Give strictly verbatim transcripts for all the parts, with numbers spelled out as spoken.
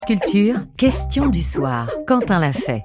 Culture, question du soir. Quentin l'a fait.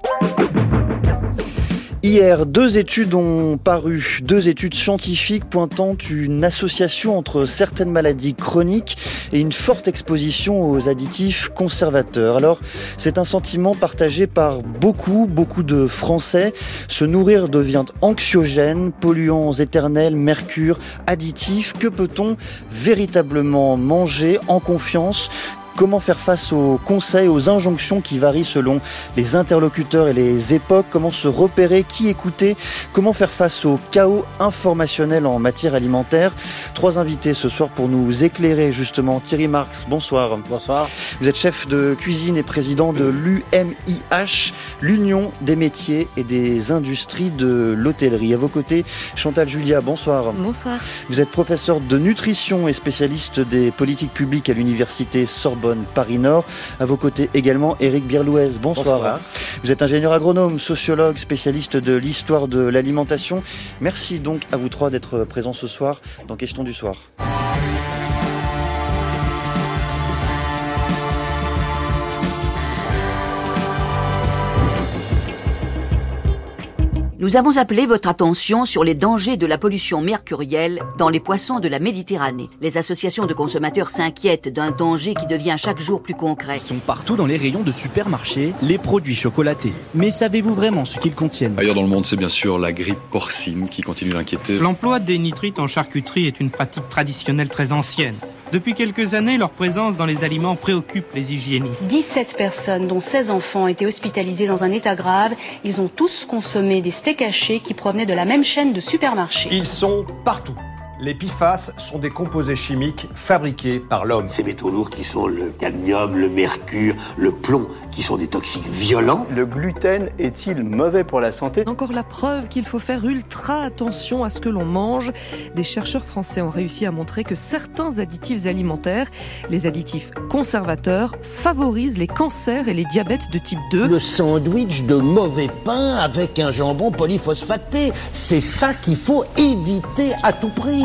Hier, deux études ont paru, deux études scientifiques pointant une association entre certaines maladies chroniques et une forte exposition aux additifs conservateurs. Alors, c'est un sentiment partagé par beaucoup, beaucoup de Français. Se nourrir devient anxiogène, polluants éternels, mercure, additifs. Que peut-on véritablement manger en confiance ? Comment faire face aux conseils, aux injonctions qui varient selon les interlocuteurs et les époques? Comment se repérer? Qui écouter? Comment faire face au chaos informationnel en matière alimentaire? Trois invités ce soir pour nous éclairer justement. Thierry Marx, bonsoir. Bonsoir. Vous êtes chef de cuisine et président de l'U M I H, l'Union des métiers et des industries de l'hôtellerie. À vos côtés, Chantal Julia, bonsoir. Bonsoir. Vous êtes professeur de nutrition et spécialiste des politiques publiques à l'université Sorbonne Paris-Nord. À vos côtés également, Éric Birlouez. Bonsoir. Bonsoir. Vous êtes ingénieur agronome, sociologue, spécialiste de l'histoire de l'alimentation. Merci donc à vous trois d'être présents ce soir dans Question du soir. Nous avons appelé votre attention sur les dangers de la pollution mercurielle dans les poissons de la Méditerranée. Les associations de consommateurs s'inquiètent d'un danger qui devient chaque jour plus concret. Ils sont partout dans les rayons de supermarchés, les produits chocolatés. Mais savez-vous vraiment ce qu'ils contiennent ? Ailleurs dans le monde, c'est bien sûr la grippe porcine qui continue d'inquiéter. L'emploi des nitrites en charcuterie est une pratique traditionnelle très ancienne. Depuis quelques années, leur présence dans les aliments préoccupe les hygiénistes. dix-sept personnes, dont seize enfants, étaient hospitalisées dans un état grave. Ils ont tous consommé des steaks hachés qui provenaient de la même chaîne de supermarchés. Ils sont partout. Les P F A S sont des composés chimiques fabriqués par l'homme. Ces métaux lourds qui sont le cadmium, le mercure, le plomb, qui sont des toxiques violents. Le gluten est-il mauvais pour la santé ? Encore la preuve qu'il faut faire ultra attention à ce que l'on mange. Des chercheurs français ont réussi à montrer que certains additifs alimentaires, les additifs conservateurs, favorisent les cancers et les diabètes de type deux. Le sandwich de mauvais pain avec un jambon polyphosphaté, c'est ça qu'il faut éviter à tout prix.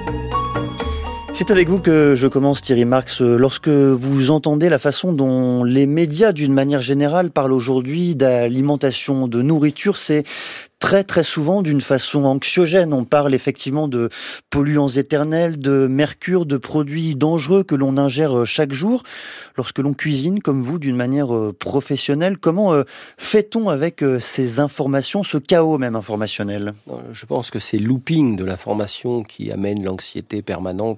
C'est avec vous que je commence, Thierry Marx. Lorsque vous entendez la façon dont les médias, d'une manière générale, parlent aujourd'hui d'alimentation, de nourriture, c'est très très souvent d'une façon anxiogène. On parle effectivement de polluants éternels, de mercure, de produits dangereux que l'on ingère chaque jour. Lorsque l'on cuisine, comme vous, d'une manière professionnelle, comment fait-on avec ces informations, ce chaos même informationnel ? Je pense que c'est looping de l'information qui amène l'anxiété permanente.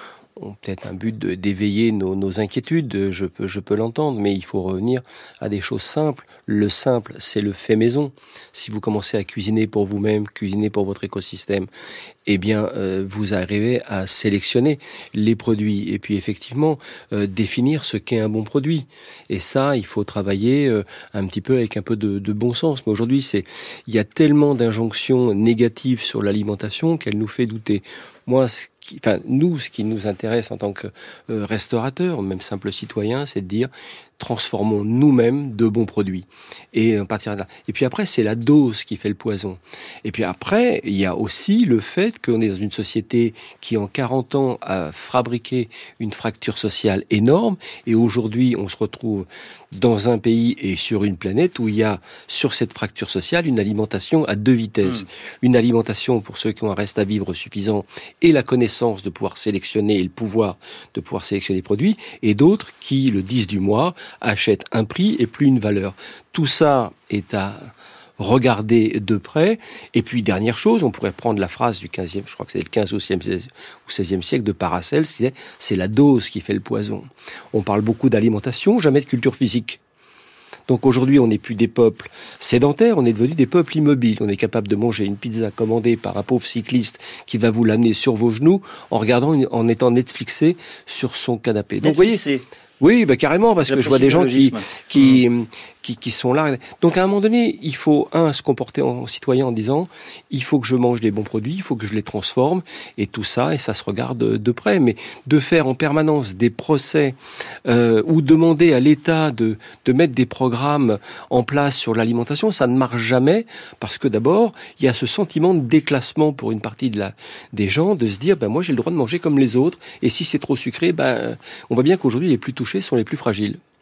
On peut-être un but de, d'éveiller nos, nos inquiétudes, je peux, je peux l'entendre, mais il faut revenir à des choses simples. Le simple, c'est le fait maison. Si vous commencez à cuisiner pour vous-même, cuisiner pour votre écosystème, eh bien, euh, vous arrivez à sélectionner les produits et puis effectivement euh, définir ce qu'est un bon produit. Et ça, il faut travailler euh, un petit peu avec un peu de, de bon sens. Mais aujourd'hui, c'est, il y a tellement d'injonctions négatives sur l'alimentation qu'elle nous fait douter. Moi, ce qui, enfin, nous, ce qui nous intéresse en tant que euh, restaurateurs, même simple citoyen, c'est de dire transformons nous-mêmes de bons produits. Et à partir de là. Et puis après, c'est la dose qui fait le poison. Et puis après, il y a aussi le fait qu'on est dans une société qui, en quarante ans, a fabriqué une fracture sociale énorme. Et aujourd'hui, on se retrouve dans un pays et sur une planète où il y a, sur cette fracture sociale, une alimentation à deux vitesses. Mmh. Une alimentation pour ceux qui ont un reste à vivre suffisant et la connaissance de pouvoir sélectionner et le pouvoir de pouvoir sélectionner les produits. Et d'autres qui, le dix du mois, achètent un prix et plus une valeur. Tout ça est à regarder de près. Et puis, dernière chose, on pourrait prendre la phrase du quinzième, je crois que c'est le quinzième ou seizième siècle de Paracelse, qui disait « c'est la dose qui fait le poison ». On parle beaucoup d'alimentation, jamais de culture physique. Donc aujourd'hui, on n'est plus des peuples sédentaires, on est devenu des peuples immobiles. On est capable de manger une pizza commandée par un pauvre cycliste qui va vous l'amener sur vos genoux en regardant, une, en étant Netflixé sur son canapé. Donc vous voyez, oui, bah carrément, parce que je vois des gens qui qui, mmh. qui qui sont là. Donc à un moment donné, il faut un se comporter en citoyen en disant il faut que je mange des bons produits, il faut que je les transforme et tout ça et ça se regarde de près. Mais de faire en permanence des procès euh, ou demander à l'État de de mettre des programmes en place sur l'alimentation, ça ne marche jamais parce que d'abord il y a ce sentiment de déclassement pour une partie de la des gens de se dire ben moi j'ai le droit de manger comme les autres et si c'est trop sucré ben on voit bien qu'aujourd'hui les plus touchés sont les plus fragiles.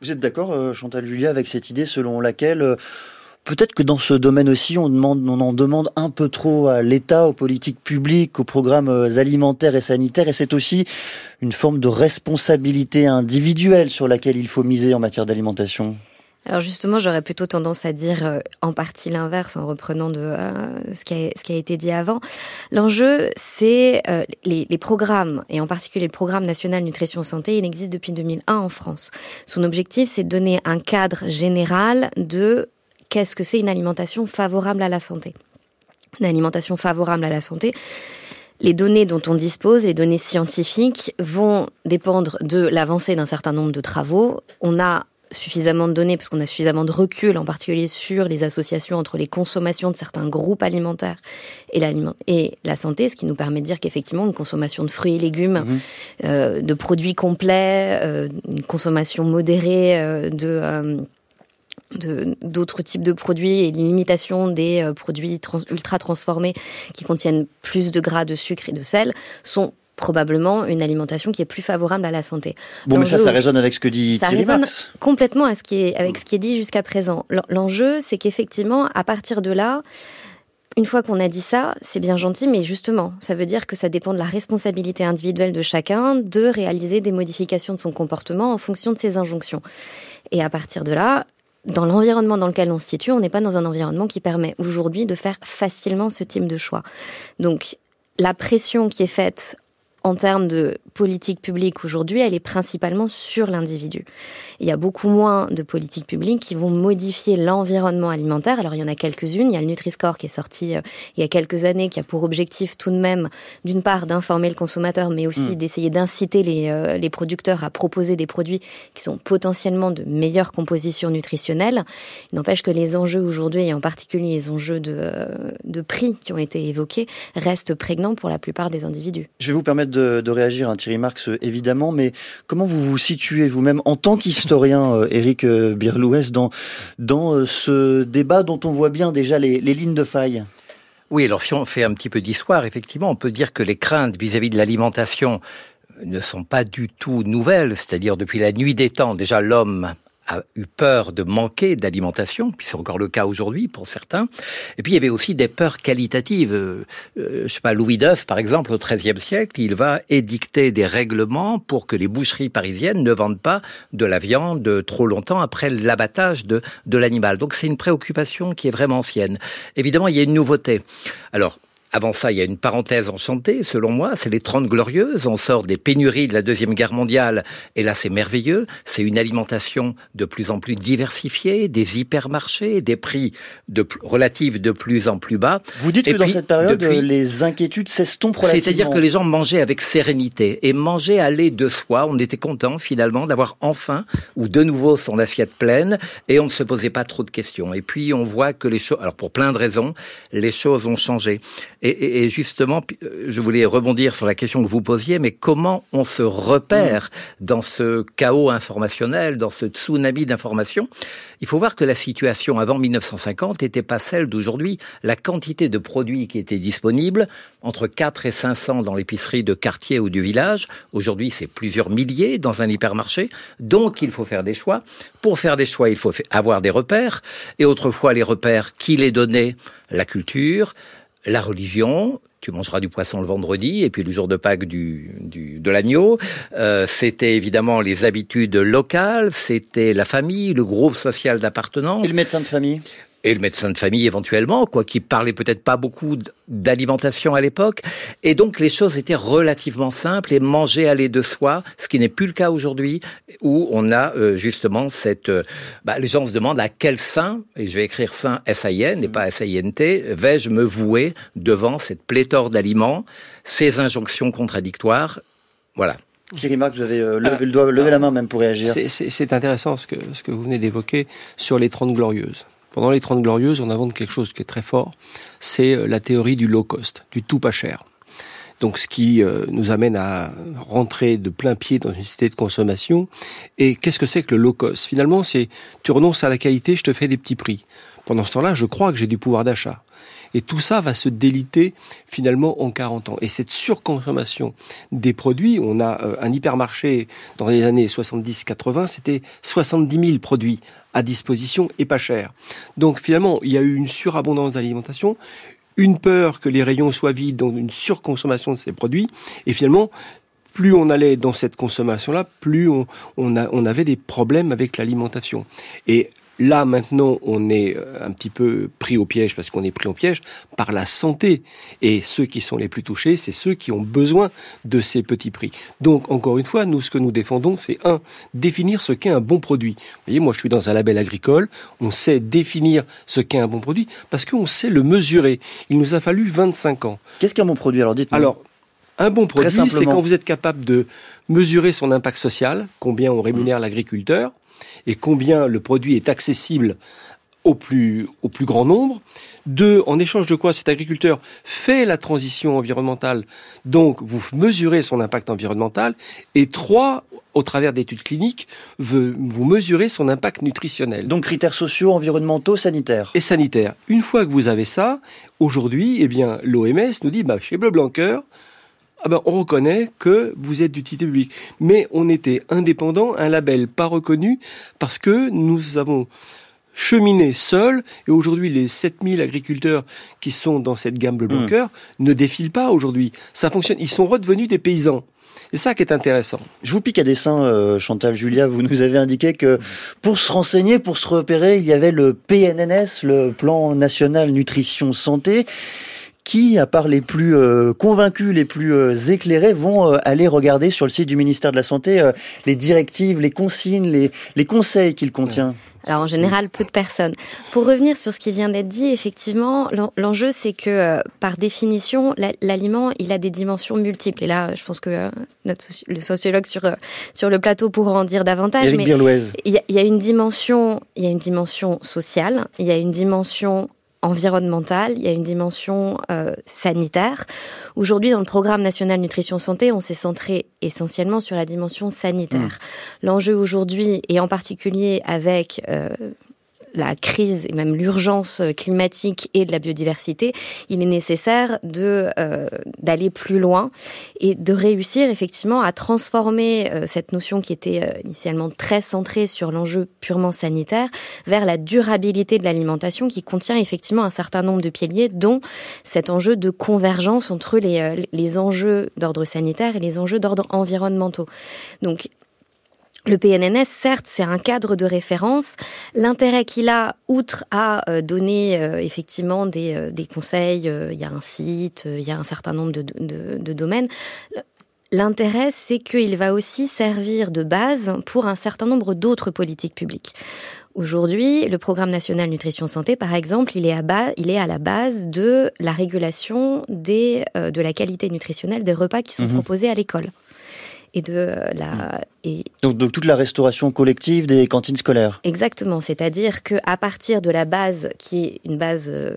Vous êtes d'accord, euh, Chantal Julia, avec cette idée selon laquelle euh, peut-être que dans ce domaine aussi, on, demande, on en demande un peu trop à l'État, aux politiques publiques, aux programmes alimentaires et sanitaires, et c'est aussi une forme de responsabilité individuelle sur laquelle il faut miser en matière d'alimentation? Alors justement, j'aurais plutôt tendance à dire euh, en partie l'inverse, en reprenant de euh, ce, qui a, ce qui a été dit avant. L'enjeu, c'est euh, les, les programmes, et en particulier le programme national nutrition santé, il existe depuis deux mille un en France. Son objectif, c'est de donner un cadre général de qu'est-ce que c'est une alimentation favorable à la santé. Une alimentation favorable à la santé, les données dont on dispose, les données scientifiques, vont dépendre de l'avancée d'un certain nombre de travaux. On a suffisamment de données, parce qu'on a suffisamment de recul, en particulier sur les associations entre les consommations de certains groupes alimentaires et, et la santé, ce qui nous permet de dire qu'effectivement, une consommation de fruits et légumes, mmh. euh, de produits complets, euh, une consommation modérée euh, de... Euh, De, d'autres types de produits et l'imitation des euh, produits trans, ultra transformés qui contiennent plus de gras, de sucre et de sel sont probablement une alimentation qui est plus favorable à la santé. Bon, L'enjeu, mais ça, ça résonne avec ce que dit ça Thierry résonne Marx. Complètement à ce qui est, avec ce qui est dit jusqu'à présent. L'enjeu, c'est qu'effectivement, à partir de là, une fois qu'on a dit ça, c'est bien gentil, mais justement, ça veut dire que ça dépend de la responsabilité individuelle de chacun de réaliser des modifications de son comportement en fonction de ses injonctions. Et à partir de là, dans l'environnement dans lequel on se situe, on n'est pas dans un environnement qui permet aujourd'hui de faire facilement ce type de choix. Donc, la pression qui est faite en termes de politique publique aujourd'hui, elle est principalement sur l'individu. Il y a beaucoup moins de politiques publiques qui vont modifier l'environnement alimentaire. Alors, il y en a quelques-unes. Il y a le Nutri-Score qui est sorti euh, il y a quelques années, qui a pour objectif tout de même, d'une part, d'informer le consommateur, mais aussi mmh. d'essayer d'inciter les, euh, les producteurs à proposer des produits qui sont potentiellement de meilleure composition nutritionnelle. Il n'empêche que les enjeux aujourd'hui, et en particulier les enjeux de, euh, de prix qui ont été évoqués, restent prégnants pour la plupart des individus. Je vais vous permettre de, de réagir, hein, Thierry Marx, évidemment, mais comment vous vous situez vous-même en tant qu'historien, euh, Éric euh, Birlouès, dans, dans euh, ce débat dont on voit bien déjà les, les lignes de faille? Oui, alors si on fait un petit peu d'histoire, effectivement, on peut dire que les craintes vis-à-vis de l'alimentation ne sont pas du tout nouvelles, c'est-à-dire depuis la nuit des temps, déjà l'homme a eu peur de manquer d'alimentation, puis c'est encore le cas aujourd'hui pour certains. Et puis il y avait aussi des peurs qualitatives. Euh, je sais pas, Louis neuf, par exemple, au treizième siècle, il va édicter des règlements pour que les boucheries parisiennes ne vendent pas de la viande trop longtemps après l'abattage de, de l'animal. Donc c'est une préoccupation qui est vraiment ancienne. Évidemment, il y a une nouveauté. Alors, avant ça, il y a une parenthèse enchantée, selon moi, c'est les Trente Glorieuses. On sort des pénuries de la Deuxième Guerre mondiale, et là, c'est merveilleux. C'est une alimentation de plus en plus diversifiée, des hypermarchés, des prix de, relatifs de plus en plus bas. Vous dites et que puis, dans cette période, depuis, les inquiétudes s'estompent relativement. C'est-à-dire que les gens mangeaient avec sérénité, et mangeaient allait de soi. On était content, finalement, d'avoir enfin, ou de nouveau, son assiette pleine, et on ne se posait pas trop de questions. Et puis, on voit que les choses, alors pour plein de raisons, les choses ont changé. Et, et justement, je voulais rebondir sur la question que vous posiez, mais comment on se repère dans ce chaos informationnel, dans ce tsunami d'informations? Il faut voir que la situation avant mille neuf cent cinquante n'était pas celle d'aujourd'hui. La quantité de produits qui étaient disponibles, entre quatre et cinq cents dans l'épicerie de quartier ou du village, aujourd'hui c'est plusieurs milliers dans un hypermarché, donc il faut faire des choix. Pour faire des choix, il faut avoir des repères, et autrefois les repères, qui les donnaient? La culture, la religion, tu mangeras du poisson le vendredi, et puis le jour de Pâques du, du de l'agneau. Euh, c'était évidemment les habitudes locales, c'était la famille, le groupe social d'appartenance. Et le médecin de famille ? Et le médecin de famille éventuellement, quoi, qui parlait peut-être pas beaucoup d'alimentation à l'époque. Et donc les choses étaient relativement simples et manger allait de soi, ce qui n'est plus le cas aujourd'hui, où on a euh, justement cette... Euh, bah, les gens se demandent à quel saint, et je vais écrire saint S A I N et pas S A I N T, vais-je me vouer devant cette pléthore d'aliments, ces injonctions contradictoires. Voilà. Thierry Marx, vous avez euh, levé le doigt, levé la main même pour réagir. C'est, c'est, c'est intéressant ce que, ce que vous venez d'évoquer sur les Trente Glorieuses. Pendant les Trente Glorieuses, on invente quelque chose qui est très fort, c'est la théorie du low cost, du tout pas cher. Donc ce qui euh, nous amène à rentrer de plein pied dans une société de consommation. Et qu'est-ce que c'est que le low cost ? Finalement, c'est tu renonces à la qualité, je te fais des petits prix. Pendant ce temps-là, je crois que j'ai du pouvoir d'achat. Et tout ça va se déliter finalement en quarante ans. Et cette surconsommation des produits, on a euh, un hypermarché dans les années soixante-dix quatre-vingts, c'était soixante-dix mille produits à disposition et pas cher. Donc finalement, il y a eu une surabondance d'alimentation, une peur que les rayons soient vides, donc une surconsommation de ces produits. Et finalement, plus on allait dans cette consommation-là, plus on, on, a, on avait des problèmes avec l'alimentation. Et là, maintenant, on est un petit peu pris au piège, parce qu'on est pris au piège par la santé. Et ceux qui sont les plus touchés, c'est ceux qui ont besoin de ces petits prix. Donc, encore une fois, nous, ce que nous défendons, c'est un, définir ce qu'est un bon produit. Vous voyez, moi, je suis dans un label agricole, on sait définir ce qu'est un bon produit, parce qu'on sait le mesurer. Il nous a fallu vingt-cinq ans. Qu'est-ce qu'un bon produit ? Alors, dites-moi. Alors, un bon produit, c'est quand vous êtes capable de mesurer son impact social, combien on rémunère mmh. l'agriculteur, et combien le produit est accessible au plus, au plus grand nombre. Deux, en échange de quoi cet agriculteur fait la transition environnementale, donc vous mesurez son impact environnemental. Et trois, au travers d'études cliniques, vous mesurez son impact nutritionnel. Donc critères sociaux, environnementaux, sanitaires. Et sanitaires. Une fois que vous avez ça, aujourd'hui, eh bien, l'O M S nous dit, bah, chez Bleu Blanqueur, ah ben, on reconnaît que vous êtes d'utilité publique. Mais on était indépendant, un label pas reconnu, parce que nous avons cheminé seuls, et aujourd'hui, les sept mille agriculteurs qui sont dans cette gamme Bleu Blanqueur mmh. ne défilent pas aujourd'hui. Ça fonctionne. Ils sont redevenus des paysans. C'est ça qui est intéressant. Je vous pique à dessein, euh, Chantal Julia. Vous nous avez indiqué que pour se renseigner, pour se repérer, il y avait le P N N S, le Plan National Nutrition Santé, qui, à part les plus euh, convaincus, les plus euh, éclairés, vont euh, aller regarder sur le site du ministère de la Santé euh, les directives, les consignes, les, les conseils qu'il contient. Alors en général, peu de personnes. Pour revenir sur ce qui vient d'être dit, effectivement, l'enjeu c'est que euh, par définition, l'aliment il a des dimensions multiples. Et là, je pense que euh, notre soci le sociologue sur euh, sur le plateau pourra en dire davantage. Éric Birlouez. Il y, y a une dimension, il y a une dimension sociale, il y a une dimension environnementale, il y a une dimension euh, sanitaire. Aujourd'hui, dans le programme national nutrition santé, on s'est centré essentiellement sur la dimension sanitaire. Mmh. L'enjeu aujourd'hui, et en particulier avec euh, la crise et même l'urgence climatique et de la biodiversité, il est nécessaire de euh, d'aller plus loin et de réussir effectivement à transformer euh, cette notion qui était euh, initialement très centrée sur l'enjeu purement sanitaire vers la durabilité de l'alimentation qui contient effectivement un certain nombre de piliers, dont cet enjeu de convergence entre les, euh, les enjeux d'ordre sanitaire et les enjeux d'ordre environnementaux. Donc, le P N N S, certes, c'est un cadre de référence. L'intérêt qu'il a, outre à euh, donner euh, effectivement des, euh, des conseils, euh, il y a un site, euh, il y a un certain nombre de, de, de domaines. L'intérêt, c'est qu'il va aussi servir de base pour un certain nombre d'autres politiques publiques. Aujourd'hui, le programme national nutrition santé, par exemple, il est à, bas, il est à la base de la régulation des, euh, de la qualité nutritionnelle des repas qui sont mmh. proposés à l'école. Et de la et donc, donc toute la restauration collective des cantines scolaires. Exactement, c'est-à-dire que à partir de la base qui est une base euh,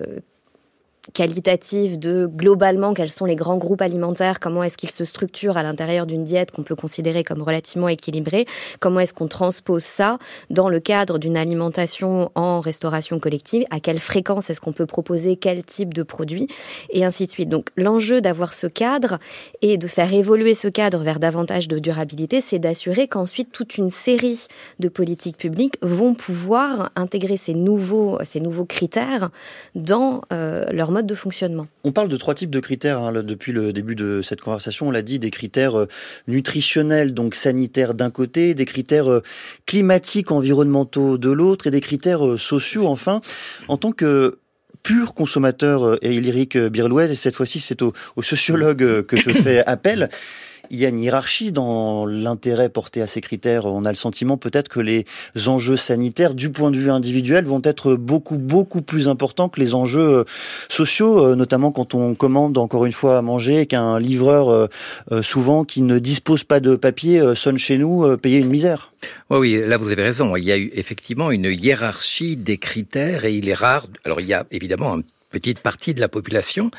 qualitative de globalement quels sont les grands groupes alimentaires, comment est-ce qu'ils se structurent à l'intérieur d'une diète qu'on peut considérer comme relativement équilibrée, comment est-ce qu'on transpose ça dans le cadre d'une alimentation en restauration collective, à quelle fréquence est-ce qu'on peut proposer quel type de produit, et ainsi de suite. Donc l'enjeu d'avoir ce cadre et de faire évoluer ce cadre vers davantage de durabilité, c'est d'assurer qu'ensuite toute une série de politiques publiques vont pouvoir intégrer ces nouveaux, ces nouveaux critères dans euh, leur mode de fonctionnement. On parle de trois types de critères hein, depuis le début de cette conversation. On l'a dit, des critères euh, nutritionnels, donc sanitaires d'un côté, des critères euh, climatiques, environnementaux de l'autre, et des critères euh, sociaux enfin. En tant que pur consommateur, euh, Éric Birlouez, et cette fois-ci c'est au, au sociologue euh, que je fais appel, il y a une hiérarchie dans l'intérêt porté à ces critères. On a le sentiment peut-être que les enjeux sanitaires, du point de vue individuel, vont être beaucoup, beaucoup plus importants que les enjeux sociaux, notamment quand on commande encore une fois à manger et qu'un livreur, souvent, qui ne dispose pas de papier, sonne chez nous, payer une misère. Oui, oui, là vous avez raison. Il y a eu effectivement une hiérarchie des critères et il est rare. Alors il y a évidemment une petite partie de la population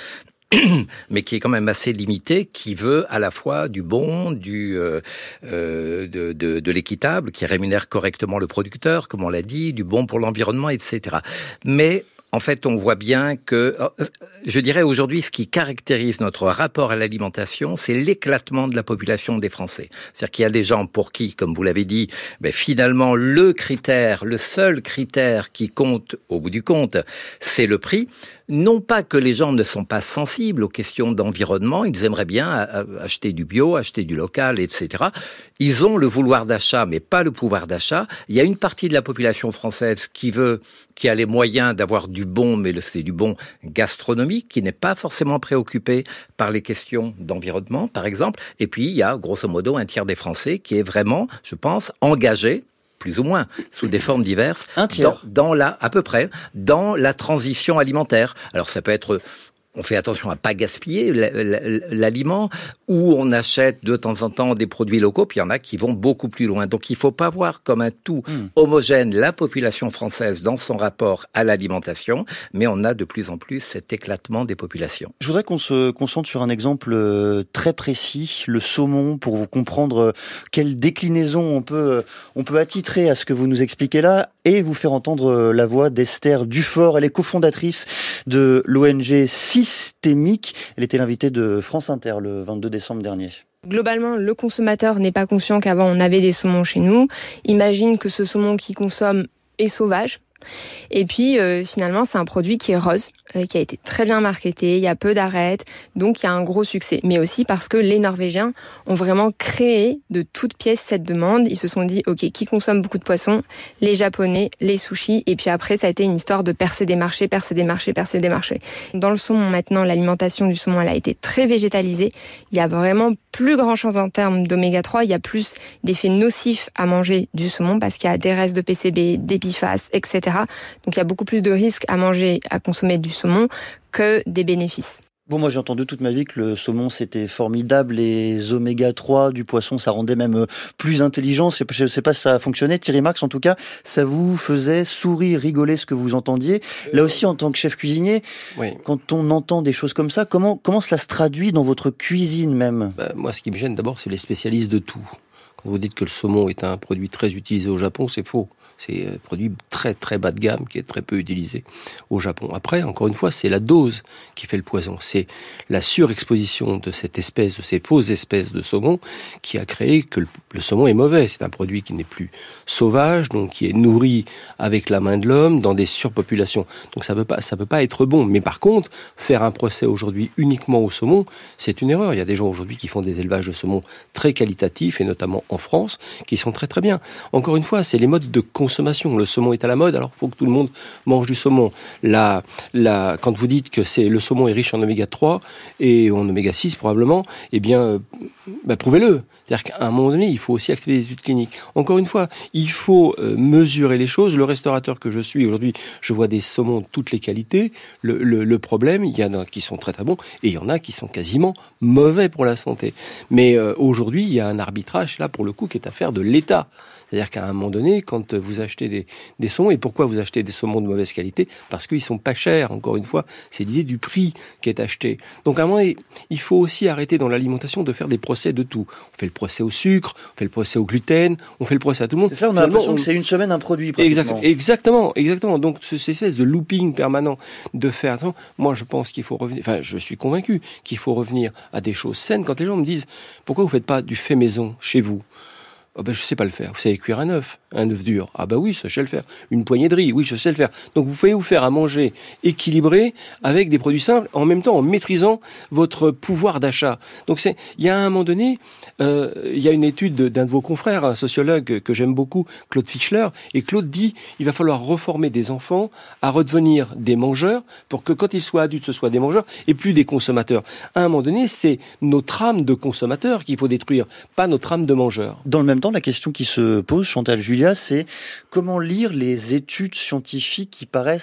mais qui est quand même assez limité, qui veut à la fois du bon, du euh, euh, de, de, de l'équitable, qui rémunère correctement le producteur, comme on l'a dit, du bon pour l'environnement, et cetera. Mais en fait, on voit bien que, je dirais aujourd'hui, ce qui caractérise notre rapport à l'alimentation, c'est l'éclatement de la population des Français. C'est-à-dire qu'il y a des gens pour qui, comme vous l'avez dit, ben finalement, le critère, le seul critère qui compte au bout du compte, c'est le prix. Non pas que les gens ne sont pas sensibles aux questions d'environnement, ils aimeraient bien acheter du bio, acheter du local, et cetera. Ils ont le vouloir d'achat, mais pas le pouvoir d'achat. Il y a une partie de la population française qui veut, qui a les moyens d'avoir du bon, mais c'est du bon gastronomique, qui n'est pas forcément préoccupé par les questions d'environnement, par exemple. Et puis, il y a, grosso modo, un tiers des Français qui est vraiment, je pense, engagé, plus ou moins, sous des formes diverses, dans, dans la, à peu près, dans la transition alimentaire. Alors ça peut être, on fait attention à pas gaspiller l'aliment, ou on achète de temps en temps des produits locaux, puis il y en a qui vont beaucoup plus loin. Donc il faut pas voir comme un tout mmh. homogène la population française dans son rapport à l'alimentation, mais on a de plus en plus cet éclatement des populations. Je voudrais qu'on se concentre sur un exemple très précis, le saumon, pour vous comprendre quelle déclinaison on peut, on peut attitrer à ce que vous nous expliquez là, et vous faire entendre la voix d'Esther Dufort. Elle est cofondatrice de l'O N G Systémique. Elle était l'invitée de France Inter le vingt-deux décembre dernier. Globalement, le consommateur n'est pas conscient qu'avant on avait des saumons chez nous. Imagine que ce saumon qu'il consomme est sauvage. Et puis euh, finalement c'est un produit qui est rose, euh, qui a été très bien marketé, il y a peu d'arêtes, donc il y a un gros succès. Mais aussi parce que les Norvégiens ont vraiment créé de toutes pièces cette demande. Ils se sont dit, ok, qui consomme beaucoup de poissons? Les Japonais, les sushis, et puis après ça a été une histoire de percer des marchés, percer des marchés, percer des marchés. Dans le saumon maintenant, l'alimentation du saumon elle a été très végétalisée. Il y a vraiment plus grand chose en termes d'oméga trois, il y a plus d'effets nocifs à manger du saumon parce qu'il y a des restes de P C B, des P F A S, et cetera. Donc il y a beaucoup plus de risques à manger, à consommer du saumon que des bénéfices. Bon, moi j'ai entendu toute ma vie que le saumon c'était formidable, les oméga trois du poisson ça rendait même plus intelligent. Je ne sais pas si ça a fonctionné. Thierry Marx, en tout cas, ça vous faisait sourire, rigoler ce que vous entendiez. Là aussi, en tant que chef cuisinier, oui. Quand on entend des choses comme ça, comment, comment cela se traduit dans votre cuisine même? Bah, moi, ce qui me gêne d'abord, c'est les spécialistes de tout. Quand vous dites que le saumon est un produit très utilisé au Japon, c'est faux. C'est un produit très très bas de gamme qui est très peu utilisé au Japon. Après, encore une fois, c'est la dose qui fait le poison. C'est la surexposition de cette espèce, de ces fausses espèces de saumon qui a créé que le, le saumon est mauvais. C'est un produit qui n'est plus sauvage, donc qui est nourri avec la main de l'homme dans des surpopulations. Donc ça peut pas, ça peut pas être bon. Mais par contre, faire un procès aujourd'hui uniquement au saumon, c'est une erreur. Il y a des gens aujourd'hui qui font des élevages de saumon très qualitatifs et notamment en France, qui sont très très bien. Encore une fois, c'est les modes de consommation. Le saumon est à la mode, alors il faut que tout le monde mange du saumon. La, la, quand vous dites que c'est, le saumon est riche en oméga trois et en oméga six probablement, eh bien, euh, bah, prouvez-le. C'est-à-dire qu'à un moment donné, il faut aussi accepter les études cliniques. Encore une fois, il faut euh, mesurer les choses. Le restaurateur que je suis aujourd'hui, je vois des saumons de toutes les qualités. Le, le, le problème, il y en a qui sont très très bons et il y en a qui sont quasiment mauvais pour la santé. Mais euh, aujourd'hui, il y a un arbitrage là pour le coup qui est affaire de l'État. C'est-à-dire qu'à un moment donné, quand vous achetez des, des saumons, et pourquoi vous achetez des saumons de mauvaise qualité? Parce qu'ils sont pas chers, encore une fois, c'est l'idée du prix qui est acheté. Donc à un moment donné, il faut aussi arrêter dans l'alimentation de faire des procès de tout. On fait le procès au sucre, on fait le procès au gluten, on fait le procès à tout le monde. C'est ça, on a l'impression on... que c'est une semaine un produit, pratiquement. Exact, exactement, exactement. Donc cette espèce de looping permanent de faire... Attends, moi je pense qu'il faut revenir, enfin je suis convaincu qu'il faut revenir à des choses saines. Quand les gens me disent, pourquoi vous faites pas du fait maison chez vous? Oh ben, je sais pas le faire. Vous savez cuire un œuf, un œuf dur. Ah bah oui, ça je sais le faire. Une poignée de riz, oui, je sais le faire. Donc vous pouvez vous faire à manger équilibré avec des produits simples, en même temps en maîtrisant votre pouvoir d'achat. Donc c'est, il y a un moment donné, euh, il y a une étude d'un de vos confrères, un sociologue que j'aime beaucoup, Claude Fischler, et Claude dit, il va falloir reformer des enfants à redevenir des mangeurs pour que quand ils soient adultes, ce soient des mangeurs et plus des consommateurs. À un moment donné, c'est notre âme de consommateur qu'il faut détruire, pas notre âme de mangeur. Dans le même temps, la question qui se pose, Chantal Julia, c'est comment lire les études scientifiques qui paraissent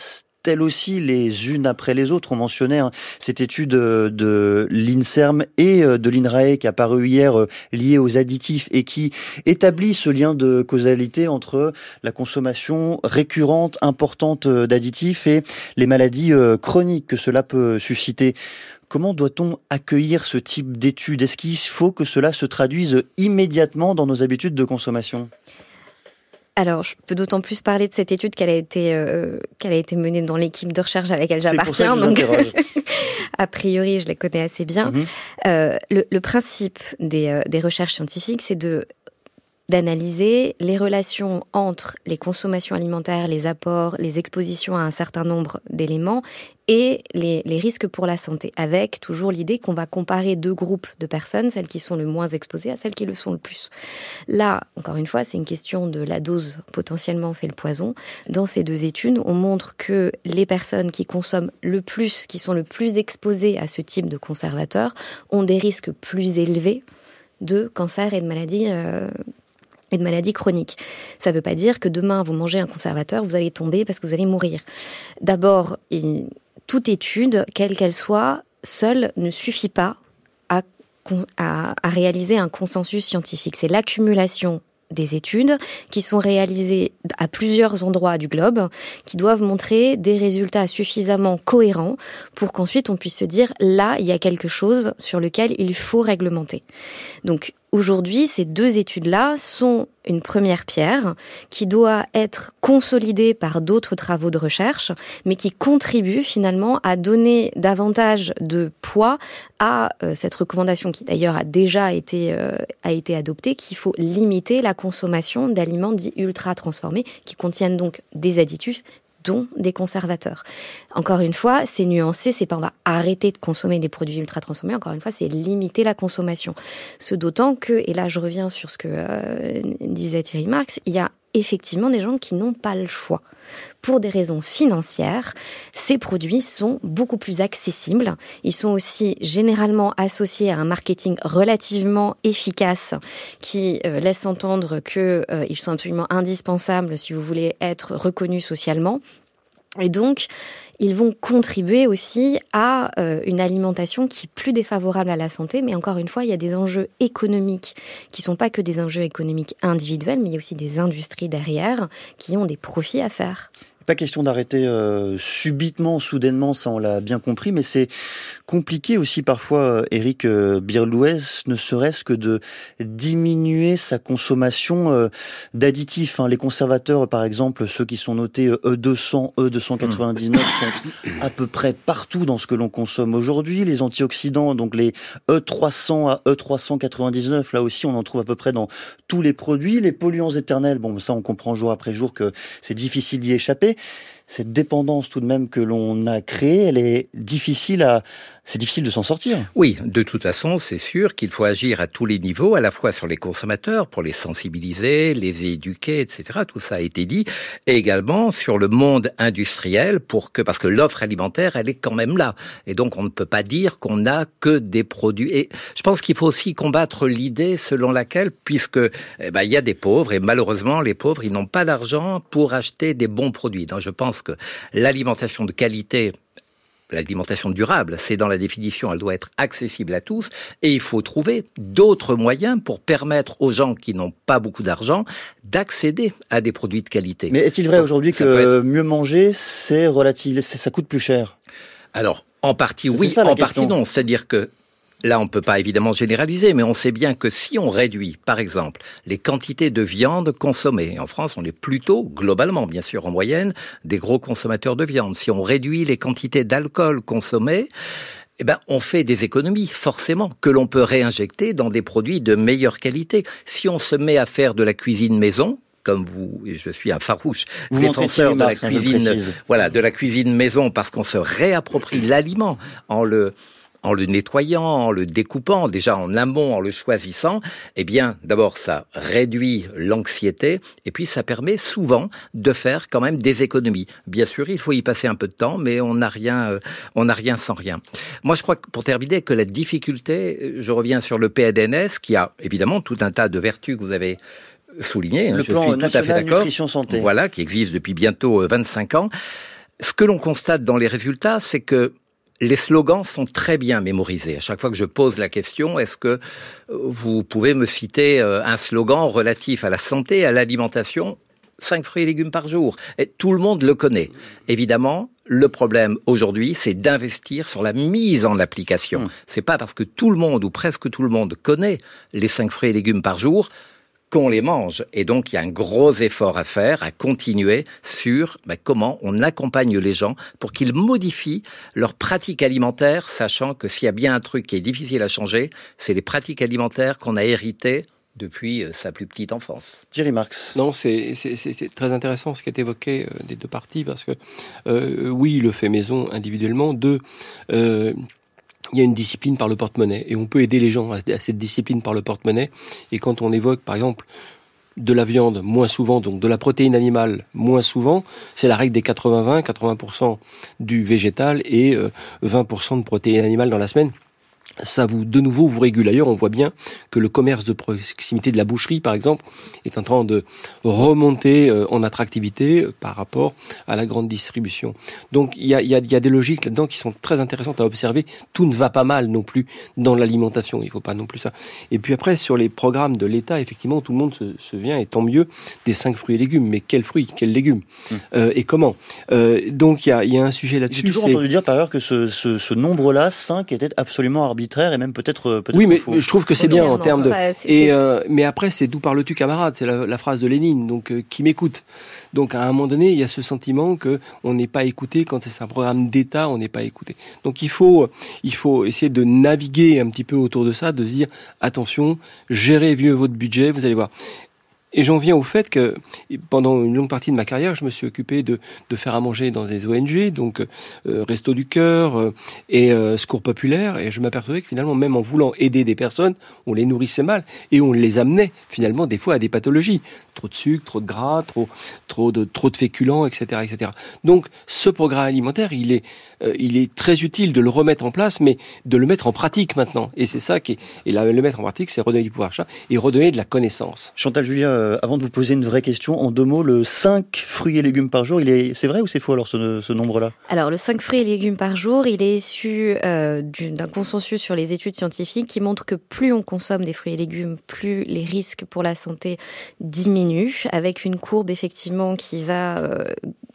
elles aussi, les unes après les autres. On mentionnait hein, cette étude de l'INSERM et de l'INRAE qui a paru hier euh, liée aux additifs et qui établit ce lien de causalité entre la consommation récurrente, importante d'additifs et les maladies euh, chroniques que cela peut susciter. Comment doit-on accueillir ce type d'études ? Est-ce qu'il faut que cela se traduise immédiatement dans nos habitudes de consommation ? Alors, je peux d'autant plus parler de cette étude qu'elle a été, euh, qu'elle a été menée dans l'équipe de recherche à laquelle j'appartiens. Donc, a priori, je la connais assez bien. Mmh. Euh, le, le principe des, euh, des recherches scientifiques, c'est de d'analyser les relations entre les consommations alimentaires, les apports, les expositions à un certain nombre d'éléments et les, les risques pour la santé, avec toujours l'idée qu'on va comparer deux groupes de personnes, celles qui sont le moins exposées à celles qui le sont le plus. Là, encore une fois, c'est une question de la dose potentiellement fait le poison. Dans ces deux études, on montre que les personnes qui consomment le plus, qui sont le plus exposées à ce type de conservateurs, ont des risques plus élevés de cancer et de maladies euh, et de maladies chroniques. Ça ne veut pas dire que demain, vous mangez un conservateur, vous allez tomber parce que vous allez mourir. D'abord, il, toute étude, quelle qu'elle soit, seule ne suffit pas à, à, à réaliser un consensus scientifique. C'est l'accumulation des études qui sont réalisées à plusieurs endroits du globe, qui doivent montrer des résultats suffisamment cohérents pour qu'ensuite on puisse se dire là, il y a quelque chose sur lequel il faut réglementer. Donc aujourd'hui, ces deux études-là sont une première pierre qui doit être consolidée par d'autres travaux de recherche, mais qui contribue finalement à donner davantage de poids à euh, cette recommandation qui d'ailleurs a déjà été, euh, a été adoptée, qu'il faut limiter la consommation d'aliments dits ultra transformés, qui contiennent donc des additifs, dont des conservateurs. Encore une fois, c'est nuancé, c'est pas on va arrêter de consommer des produits ultra transformés, encore une fois, c'est limiter la consommation. Ce d'autant que, et là je reviens sur ce que euh, disait Thierry Marx, il y a effectivement des gens qui n'ont pas le choix. Pour des raisons financières, ces produits sont beaucoup plus accessibles. Ils sont aussi généralement associés à un marketing relativement efficace qui euh, laisse entendre qu'ils euh, sont absolument indispensables si vous voulez être reconnus socialement. Et donc, ils vont contribuer aussi à euh, une alimentation qui est plus défavorable à la santé. Mais encore une fois, il y a des enjeux économiques qui ne sont pas que des enjeux économiques individuels, mais il y a aussi des industries derrière qui ont des profits à faire. Pas question d'arrêter euh, subitement, soudainement, ça on l'a bien compris, mais c'est compliqué aussi parfois, Éric euh, Birlouez, ne serait-ce que de diminuer sa consommation euh, d'additifs. Hein. Les conservateurs, par exemple, ceux qui sont notés E deux cents, E deux cent quatre-vingt-dix-neuf, mmh. sont à peu près partout dans ce que l'on consomme aujourd'hui. Les antioxydants, donc les E trois cents à E trois cent quatre-vingt-dix-neuf, là aussi on en trouve à peu près dans tous les produits. Les polluants éternels, bon ça on comprend jour après jour que c'est difficile d'y échapper. Cette dépendance tout de même que l'on a créée, elle est difficile à, c'est difficile de s'en sortir. Oui, de toute façon, c'est sûr qu'il faut agir à tous les niveaux, à la fois sur les consommateurs, pour les sensibiliser, les éduquer, et cetera. Tout ça a été dit. Et également sur le monde industriel, pour que, parce que l'offre alimentaire, elle est quand même là. Et donc, on ne peut pas dire qu'on n'a que des produits. Et je pense qu'il faut aussi combattre l'idée selon laquelle, puisque, eh ben, il y a des pauvres, et malheureusement, les pauvres, ils n'ont pas d'argent pour acheter des bons produits. Donc, je pense que l'alimentation de qualité, l'alimentation durable, c'est dans la définition, elle doit être accessible à tous et il faut trouver d'autres moyens pour permettre aux gens qui n'ont pas beaucoup d'argent d'accéder à des produits de qualité. Mais est-il vrai aujourd'hui que être... mieux manger, c'est relatif, ça coûte plus cher ? Alors, en partie oui, ça, en partie non. C'est-à-dire que là, on ne peut pas évidemment généraliser, mais on sait bien que si on réduit, par exemple, les quantités de viande consommées, en France, on est plutôt, globalement, bien sûr, en moyenne, des gros consommateurs de viande. Si on réduit les quantités d'alcool consommées, eh ben, on fait des économies, forcément, que l'on peut réinjecter dans des produits de meilleure qualité. Si on se met à faire de la cuisine maison, comme vous, et je suis un farouche vous défenseur de la Marx, cuisine, hein, voilà, de la cuisine maison, parce qu'on se réapproprie l'aliment en le en le nettoyant, en le découpant, déjà en amont, en le choisissant, eh bien, d'abord, ça réduit l'anxiété, et puis ça permet souvent de faire quand même des économies. Bien sûr, il faut y passer un peu de temps, mais on n'a rien, euh, on n'a rien sans rien. Moi, je crois que pour terminer, que la difficulté, je reviens sur le P N D S, qui a évidemment tout un tas de vertus que vous avez soulignées. Le je plan suis tout à fait d'accord. Nutrition Santé. Voilà, qui existe depuis bientôt vingt-cinq ans. Ce que l'on constate dans les résultats, c'est que les slogans sont très bien mémorisés. À chaque fois que je pose la question, est-ce que vous pouvez me citer un slogan relatif à la santé, à l'alimentation ? Cinq fruits et légumes par jour. Et tout le monde le connaît. Évidemment, le problème aujourd'hui, c'est d'investir sur la mise en application. Mmh. C'est pas parce que tout le monde ou presque tout le monde connaît les cinq fruits et légumes par jour qu'on les mange. Et donc, il y a un gros effort à faire, à continuer sur ben, comment on accompagne les gens pour qu'ils modifient leurs pratiques alimentaires, sachant que s'il y a bien un truc qui est difficile à changer, c'est les pratiques alimentaires qu'on a héritées depuis sa plus petite enfance. Thierry Marx. Non, c'est, c'est, c'est très intéressant ce qui est évoqué euh, des deux parties, parce que euh, oui, le fait maison individuellement. Deux, euh, il y a une discipline par le porte-monnaie, et on peut aider les gens à, à cette discipline par le porte-monnaie. Et quand on évoque, par exemple, de la viande moins souvent, donc de la protéine animale moins souvent, c'est la règle des quatre-vingts vingt, quatre-vingts pour cent du végétal et euh, vingt pour cent de protéines animales dans la semaine. Ça vous, de nouveau, vous régule. D'ailleurs, on voit bien que le commerce de proximité de la boucherie, par exemple, est en train de remonter euh, en attractivité euh, par rapport à la grande distribution. Donc, il y a, y a, y a des logiques là-dedans qui sont très intéressantes à observer. Tout ne va pas mal non plus dans l'alimentation. Il faut pas non plus ça. Et puis après, sur les programmes de l'État, effectivement, tout le monde se, se vient, et tant mieux, des cinq fruits et légumes. Mais quels fruits, quels légumes mmh. euh, et comment euh, Donc, il y a, y a un sujet là-dessus. J'ai toujours c'est... entendu dire par ailleurs que ce, ce, ce nombre-là, cinq, était absolument arbitraire et même peut-être, peut-être oui, mais faux. Je trouve que c'est bien en termes de. Bah, c'est, et c'est... euh, mais après, c'est d'où parles-tu, camarade ? C'est la, la phrase de Lénine. Donc, euh, qui m'écoute ? Donc, à un moment donné, il y a ce sentiment que on n'est pas écouté quand c'est un programme d'État, on n'est pas écouté. Donc, il faut, il faut essayer de naviguer un petit peu autour de ça, de se dire attention, gérez mieux votre budget. Vous allez voir. Et j'en viens au fait que pendant une longue partie de ma carrière, je me suis occupé de, de faire à manger dans des O N G, donc euh, Resto du Cœur euh, et euh, Secours Populaire, et je m'apercevais que finalement, même en voulant aider des personnes, on les nourrissait mal et on les amenait finalement des fois à des pathologies. Trop de sucre, trop de gras, trop, trop de, trop de féculents, et cetera, et cetera. Donc, ce programme alimentaire, il est, euh, il est très utile de le remettre en place, mais de le mettre en pratique maintenant. Et c'est ça qui est, et là, le mettre en pratique, c'est redonner du pouvoir d'achat et redonner de la connaissance. Chantal Julien, avant de vous poser une vraie question, en deux mots, le cinq fruits et légumes par jour, il est, c'est vrai ou c'est faux alors ce, ce nombre-là ? Alors le cinq fruits et légumes par jour, il est issu euh, d'un consensus sur les études scientifiques qui montre que plus on consomme des fruits et légumes, plus les risques pour la santé diminuent, avec une courbe effectivement qui va... Euh,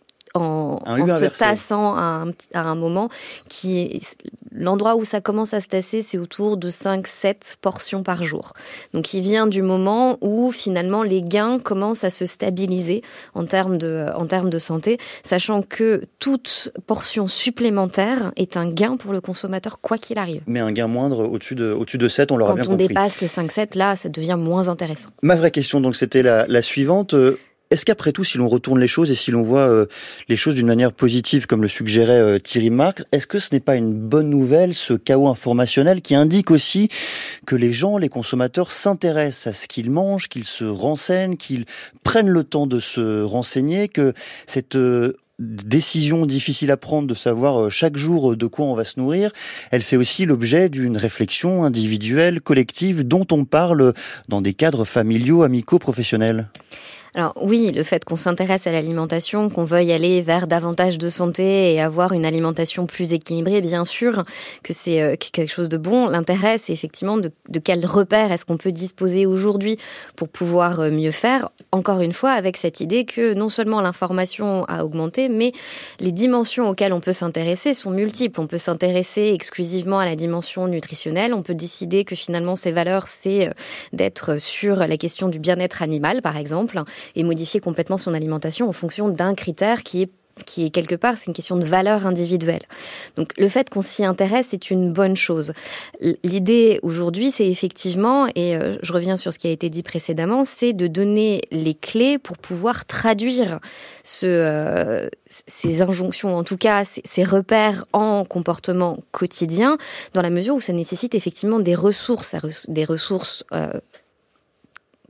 en, en se tassant à un, à un moment qui est, l'endroit où ça commence à se tasser, c'est autour de cinq sept portions par jour. Donc il vient du moment où finalement les gains commencent à se stabiliser en termes de, en termes de santé, sachant que toute portion supplémentaire est un gain pour le consommateur quoi qu'il arrive. Mais un gain moindre au-dessus de, au-dessus de sept, on l'aura bien compris. Quand on dépasse le cinq sept, là, ça devient moins intéressant. Ma vraie question, donc, c'était la, la suivante. Est-ce qu'après tout, si l'on retourne les choses et si l'on voit euh, les choses d'une manière positive, comme le suggérait euh, Thierry Marx, est-ce que ce n'est pas une bonne nouvelle, ce chaos informationnel qui indique aussi que les gens, les consommateurs, s'intéressent à ce qu'ils mangent, qu'ils se renseignent, qu'ils prennent le temps de se renseigner, que cette... Euh, décision difficile à prendre de savoir chaque jour de quoi on va se nourrir, elle fait aussi l'objet d'une réflexion individuelle, collective, dont on parle dans des cadres familiaux, amicaux, professionnels. Alors oui, le fait qu'on s'intéresse à l'alimentation, qu'on veuille aller vers davantage de santé et avoir une alimentation plus équilibrée, bien sûr que c'est euh, quelque chose de bon. L'intérêt, c'est effectivement de, de quel repère est-ce qu'on peut disposer aujourd'hui pour pouvoir mieux faire. Encore une fois, avec cette idée que non seulement l'information a augmenté, mais les dimensions auxquelles on peut s'intéresser sont multiples. On peut s'intéresser exclusivement à la dimension nutritionnelle. On peut décider que finalement, ces valeurs, c'est d'être sur la question du bien-être animal, par exemple, et modifier complètement son alimentation en fonction d'un critère qui est qui est quelque part, c'est une question de valeur individuelle. Donc le fait qu'on s'y intéresse, c'est une bonne chose. L'idée aujourd'hui, c'est effectivement, et euh, je reviens sur ce qui a été dit précédemment, c'est de donner les clés pour pouvoir traduire ce, euh, ces injonctions, en tout cas ces, ces repères en comportement quotidien, dans la mesure où ça nécessite effectivement des ressources, des ressources euh,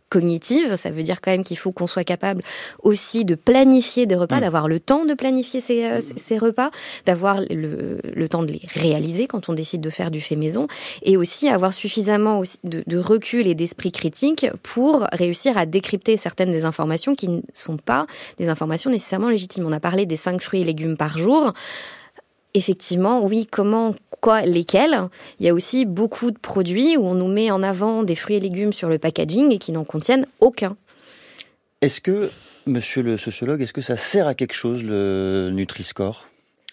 cognitive. Ça veut dire quand même qu'il faut qu'on soit capable aussi de planifier des repas, mmh. d'avoir le temps de planifier ces, euh, ces repas, d'avoir le, le temps de les réaliser quand on décide de faire du fait maison, et aussi avoir suffisamment aussi de, de recul et d'esprit critique pour réussir à décrypter certaines des informations qui ne sont pas des informations nécessairement légitimes. On a parlé des cinq fruits et légumes par jour. Effectivement, oui, comment, quoi, lesquels. Il y a aussi beaucoup de produits où on nous met en avant des fruits et légumes sur le packaging et qui n'en contiennent aucun. Est-ce que, monsieur le sociologue, est-ce que ça sert à quelque chose, le Nutri-Score ?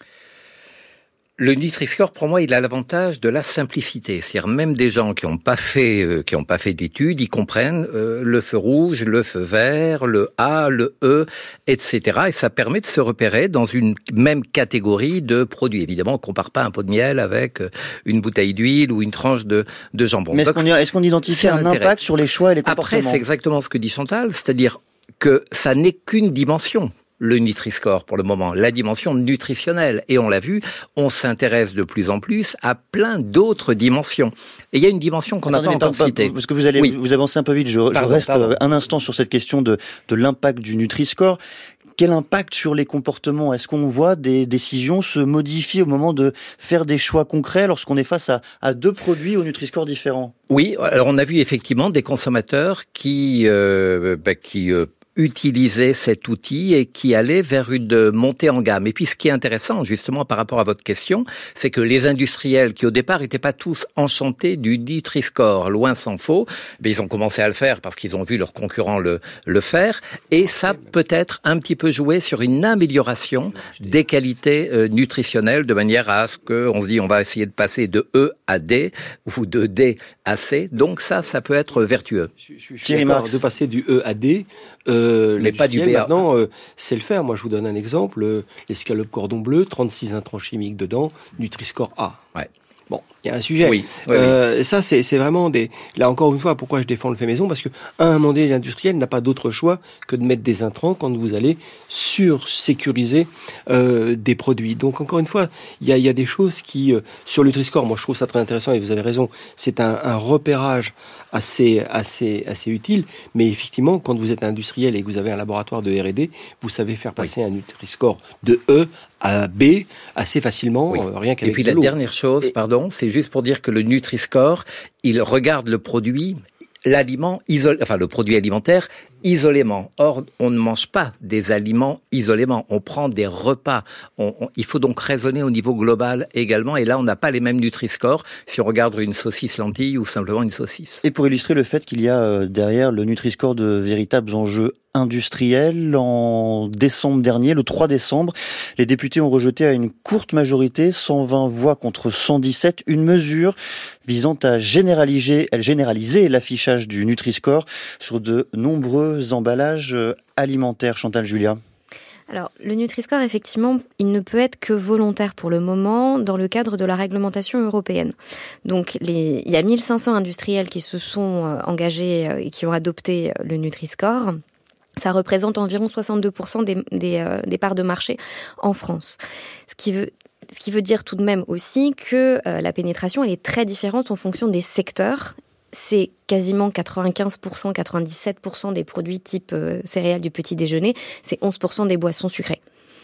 Le Nutri-Score, pour moi, il a l'avantage de la simplicité. C'est-à-dire même des gens qui n'ont pas fait, euh, qui n'ont pas fait d'études, ils comprennent euh, le feu rouge, le feu vert, le A, le E, et cetera. Et ça permet de se repérer dans une même catégorie de produits. Évidemment, on ne compare pas un pot de miel avec une bouteille d'huile ou une tranche de, de jambon. Mais est-ce qu'on, est-ce qu'on identifie un intérêt. impact sur les choix et les comportements ? Après, c'est exactement ce que dit Chantal, c'est-à-dire que ça n'est qu'une dimension. Le Nutri-Score pour le moment, la dimension nutritionnelle. Et on l'a vu, on s'intéresse de plus en plus à plein d'autres dimensions. Et il y a une dimension qu'on n'a pas encore citée. Parce que vous allez, oui. vous avancez un peu vite, je, pardon, je reste pardon. un instant sur cette question de, de l'impact du Nutri-Score. Quel impact sur les comportements ? Est-ce qu'on voit des décisions se modifier au moment de faire des choix concrets lorsqu'on est face à, à deux produits au Nutri-Score différents ? Oui, alors on a vu effectivement des consommateurs qui, euh, bah, qui euh, utiliser cet outil et qui allait vers une montée en gamme. Et puis ce qui est intéressant justement par rapport à votre question, c'est que les industriels qui au départ n'étaient pas tous enchantés du Nutri-Score, loin s'en faut, mais ils ont commencé à le faire parce qu'ils ont vu leurs concurrents le, le faire, et ça peut-être un petit peu joué sur une amélioration des qualités euh, nutritionnelles, de manière à ce qu'on se dit on va essayer de passer de E à D ou de D à C, donc ça, ça peut être vertueux. Je, je, je suis d'accord de passer du E à D, euh, Euh, mais pas du B A. Maintenant, euh, c'est le faire. Moi, je vous donne un exemple. Euh, l'escalope cordon bleu, trente-six intrants chimiques dedans, Nutri-Score A. Ouais. Bon, il y a un sujet. Oui, oui, euh, oui. Ça, c'est, c'est vraiment des... Là, encore une fois, pourquoi je défends le fait maison ? Parce que, à un moment donné, l'industriel n'a pas d'autre choix que de mettre des intrants quand vous allez sur-sécuriser euh, des produits. Donc, encore une fois, il y a, y a des choses qui, euh, sur le Nutri-Score, moi, je trouve ça très intéressant, et vous avez raison, c'est un, un repérage assez, assez, assez utile. Mais effectivement, quand vous êtes industriel et que vous avez un laboratoire de R et D, vous savez faire passer oui. un Nutri-Score de E à B assez facilement, oui. euh, rien qu'avec Et puis de la l'eau. dernière chose, et... pardon, c'est juste pour dire que le Nutri-Score, il regarde le produit, l'aliment isol... enfin le produit alimentaire isolément. Or, on ne mange pas des aliments isolément. On prend des repas. On, on... Il faut donc raisonner au niveau global également. Et là, on n'a pas les mêmes Nutri-Score si on regarde une saucisse lentille ou simplement une saucisse. Et pour illustrer le fait qu'il y a euh, derrière le Nutri-Score de véritables enjeux industriels, en décembre dernier, le trois décembre, les députés ont rejeté à une courte majorité, cent vingt voix contre cent dix-sept, une mesure visant à généraliser, à généraliser l'affichage du Nutri-Score sur de nombreux emballages alimentaires. Chantal Julia. Alors, le Nutri-Score, effectivement, il ne peut être que volontaire pour le moment dans le cadre de la réglementation européenne. Donc, les, il y a mille cinq cents industriels qui se sont engagés et qui ont adopté le Nutri-Score. Ça représente environ soixante-deux pour cent des, des, euh, des parts de marché en France. Ce qui veut, ce qui veut dire tout de même aussi que euh, la pénétration, elle est très différente en fonction des secteurs. C'est quasiment quatre-vingt-quinze pour cent, quatre-vingt-dix-sept pour cent des produits type euh, céréales du petit déjeuner. C'est onze pour cent des boissons sucrées.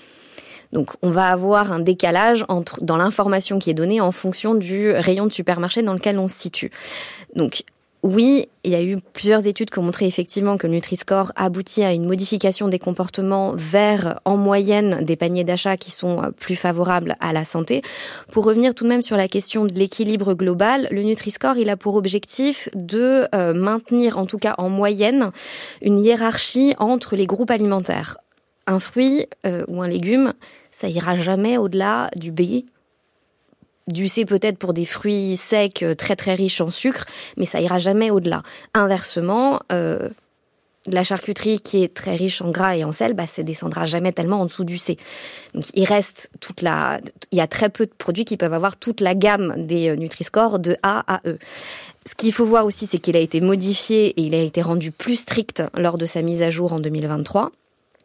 Donc, on va avoir un décalage entre, dans l'information qui est donnée en fonction du rayon de supermarché dans lequel on se situe. Donc, oui, il y a eu plusieurs études qui ont montré effectivement que le Nutri-Score aboutit à une modification des comportements vers, en moyenne, des paniers d'achat qui sont plus favorables à la santé. Pour revenir tout de même sur la question de l'équilibre global, le Nutri-Score, il a pour objectif de euh, maintenir, en tout cas en moyenne, une hiérarchie entre les groupes alimentaires. Un fruit euh, ou un légume, ça ira jamais au-delà du B. Du C peut-être pour des fruits secs très très riches en sucre, mais ça ira jamais au-delà. Inversement, euh, la charcuterie qui est très riche en gras et en sel, bah, ça descendra jamais tellement en dessous du C. Donc il reste toute la, il y a très peu de produits qui peuvent avoir toute la gamme des Nutri-Score de A à E. Ce qu'il faut voir aussi, c'est qu'il a été modifié et il a été rendu plus strict lors de sa mise à jour en deux mille vingt-trois.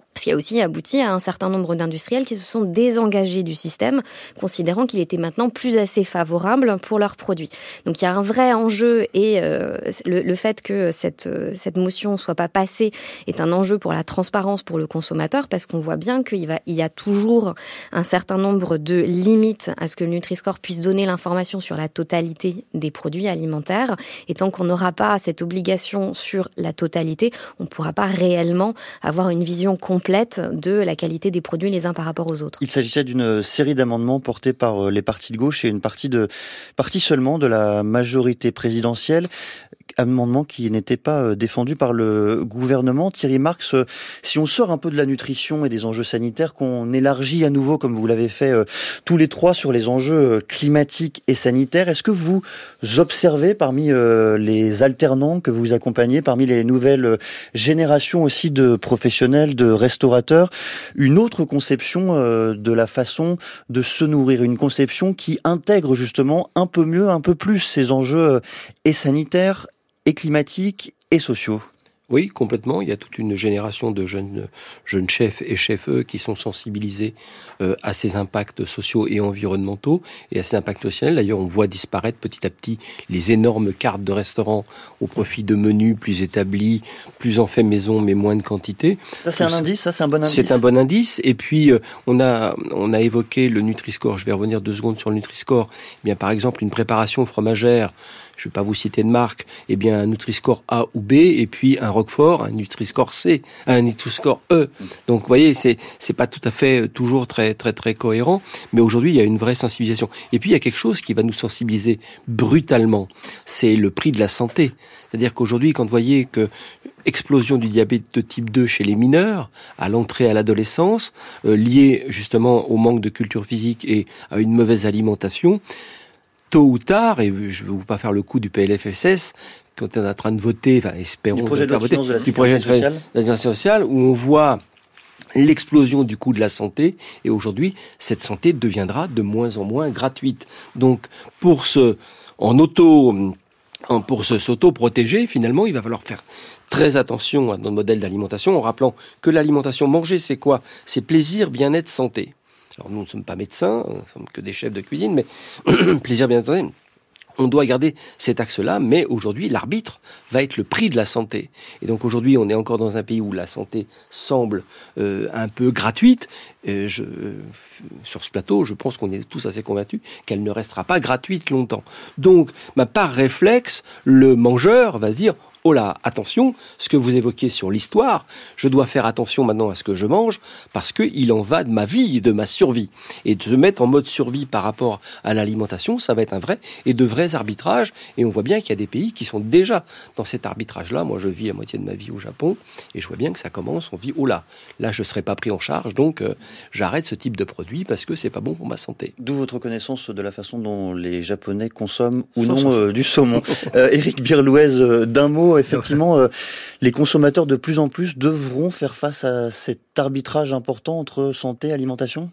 Ce qui a aussi abouti à un certain nombre d'industriels qui se sont désengagés du système, considérant qu'il était maintenant plus assez favorable pour leurs produits. Donc il y a un vrai enjeu et euh, le, le fait que cette, cette motion soit pas passée est un enjeu pour la transparence pour le consommateur, parce qu'on voit bien qu'il va, il y a toujours un certain nombre de limites à ce que le Nutri-Score puisse donner l'information sur la totalité des produits alimentaires. Et tant qu'on n'aura pas cette obligation sur la totalité, on ne pourra pas réellement avoir une vision complète de la qualité des produits les uns par rapport aux autres. Il s'agissait d'une série d'amendements portés par les partis de gauche et une partie, de, partie seulement de la majorité présidentielle. Amendement qui n'était pas défendu par le gouvernement. Thierry Marx, si on sort un peu de la nutrition et des enjeux sanitaires, qu'on élargit à nouveau, comme vous l'avez fait tous les trois, sur les enjeux climatiques et sanitaires, est-ce que vous observez parmi les alternants que vous accompagnez, parmi les nouvelles générations aussi de professionnels, de restaurateurs, une autre conception de la façon de se nourrir, une conception qui intègre justement un peu mieux, un peu plus ces enjeux et sanitaires et climatiques et sociaux? Oui, complètement. Il y a toute une génération de jeunes, jeunes chefs et chefs qui sont sensibilisés euh, à ces impacts sociaux et environnementaux et à ces impacts sociaux. D'ailleurs, on voit disparaître petit à petit les énormes cartes de restaurants au profit de menus plus établis, plus en fait maison, mais moins de quantité. Ça, c'est un indice, ça, c'est un bon indice. C'est un bon indice. Et puis, euh, on a, on a évoqué le Nutri-Score. Je vais revenir deux secondes sur le Nutri-Score. Eh bien, par exemple, une préparation fromagère, je ne vais pas vous citer de marque, eh bien un Nutri-Score A ou B, et puis un Roquefort, un Nutri-Score C, un Nutri-Score E. Donc vous voyez, c'est c'est pas tout à fait toujours très très très cohérent, mais aujourd'hui il y a une vraie sensibilisation. Et puis il y a quelque chose qui va nous sensibiliser brutalement, c'est le prix de la santé. C'est-à-dire qu'aujourd'hui, quand vous voyez que explosion du diabète de type deux chez les mineurs, à l'entrée à l'adolescence, euh, liée justement au manque de culture physique et à une mauvaise alimentation, tôt ou tard, et je ne vais pas faire le coup du P L F S S, quand on est en train de voter, enfin, espérons du projet de loi de voter, finances de la du projet sécurité de la sécurité sociale, où on voit l'explosion du coût de la santé, et aujourd'hui, cette santé deviendra de moins en moins gratuite. Donc, pour se, en auto, pour se s'auto-protéger, finalement, il va falloir faire très attention à notre modèle d'alimentation, en rappelant que l'alimentation, manger, c'est quoi? C'est plaisir, bien-être, santé. Alors nous ne sommes pas médecins, nous ne sommes que des chefs de cuisine, mais plaisir bien entendu. On doit garder cet axe-là, mais aujourd'hui, l'arbitre va être le prix de la santé. Et donc aujourd'hui, on est encore dans un pays où la santé semble euh, un peu gratuite. Euh, je, euh, sur ce plateau, je pense qu'on est tous assez convaincus qu'elle ne restera pas gratuite longtemps. Donc, bah, par réflexe, le mangeur va se dire « Oh là, attention, ce que vous évoquez sur l'histoire, je dois faire attention maintenant à ce que je mange parce qu'il en va de ma vie et de ma survie. » Et de se mettre en mode survie par rapport à l'alimentation, ça va être un vrai et de vrais arbitrages. Et on voit bien qu'il y a des pays qui sont déjà dans cet arbitrage-là. Moi, je vis la moitié de ma vie au Japon et je vois bien que ça commence. On dit « Oh là, là, je ne serai pas pris en charge, donc euh, j'arrête ce type de produit parce que c'est pas bon pour ma santé. » D'où votre connaissance de la façon dont les Japonais consomment ou non euh, du saumon. euh, Éric Birlouez, euh, d'un mot, effectivement, euh, les consommateurs de plus en plus devront faire face à cet arbitrage important entre santé et alimentation?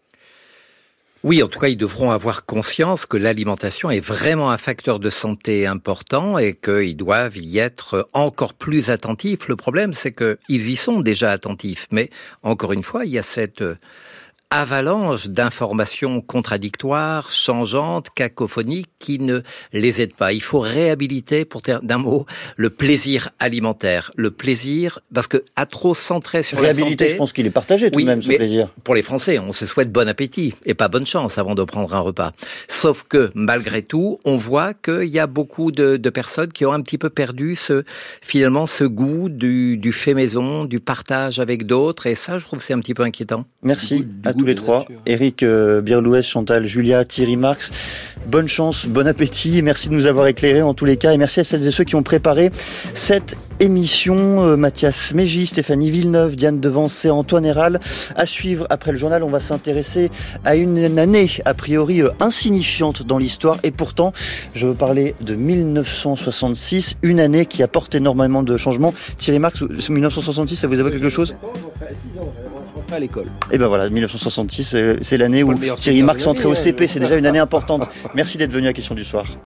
Oui, en tout cas, ils devront avoir conscience que l'alimentation est vraiment un facteur de santé important et qu'ils doivent y être encore plus attentifs. Le problème, c'est qu'ils y sont déjà attentifs, mais encore une fois, il y a cette avalanche d'informations contradictoires, changeantes, cacophoniques, qui ne les aident pas. Il faut réhabiliter, pour dire d'un mot, le plaisir alimentaire. Le plaisir, parce que à trop centrer sur la santé... Réhabiliter, je pense qu'il est partagé tout oui, de même, ce mais plaisir. Pour les Français, on se souhaite bon appétit et pas bonne chance avant de prendre un repas. Sauf que, malgré tout, on voit qu'il y a beaucoup de, de personnes qui ont un petit peu perdu ce, finalement, ce goût du, du fait maison, du partage avec d'autres, et ça, je trouve, c'est un petit peu inquiétant. Merci à tous les trois. Éric euh, Birlouez, Chantal Julia, Thierry Marx. Bonne chance, bon appétit. Merci de nous avoir éclairés en tous les cas. Et merci à celles et ceux qui ont préparé cette émission. Euh, Mathias Mégy, Stéphanie Villeneuve, Diane Devancé, Antoine Héral. À suivre après le journal, on va s'intéresser à une année a priori euh, insignifiante dans l'histoire. Et pourtant, je veux parler de mille neuf cent soixante-six, une année qui apporte énormément de changements. Thierry Marx, mille neuf cent soixante-six, ça vous évoque quelque chose ? À l'école. Et ben voilà, mille neuf cent soixante-six, c'est l'année où Thierry Marx est entré au C P, c'est déjà une année importante. Merci d'être venu à Question du Soir.